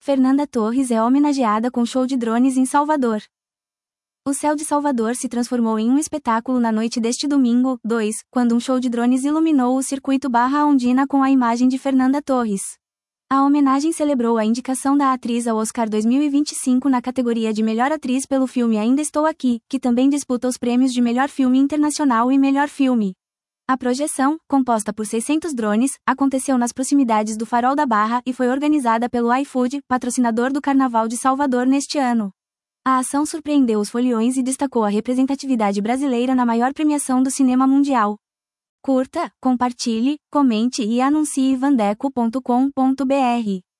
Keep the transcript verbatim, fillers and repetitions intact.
Fernanda Torres é homenageada com show de drones em Salvador. O céu de Salvador se transformou em um espetáculo na noite deste domingo, dois, quando um show de drones iluminou o circuito Barra Ondina com a imagem de Fernanda Torres. A homenagem celebrou a indicação da atriz ao Oscar dois mil e vinte e cinco na categoria de Melhor Atriz pelo filme Ainda Estou Aqui, que também disputa os prêmios de Melhor Filme Internacional e Melhor Filme. A projeção, composta por seiscentos drones, aconteceu nas proximidades do Farol da Barra e foi organizada pelo iFood, patrocinador do Carnaval de Salvador neste ano. A ação surpreendeu os foliões e destacou a representatividade brasileira na maior premiação do cinema mundial. Curta, compartilhe, comente e anuncie vandeco ponto com ponto br.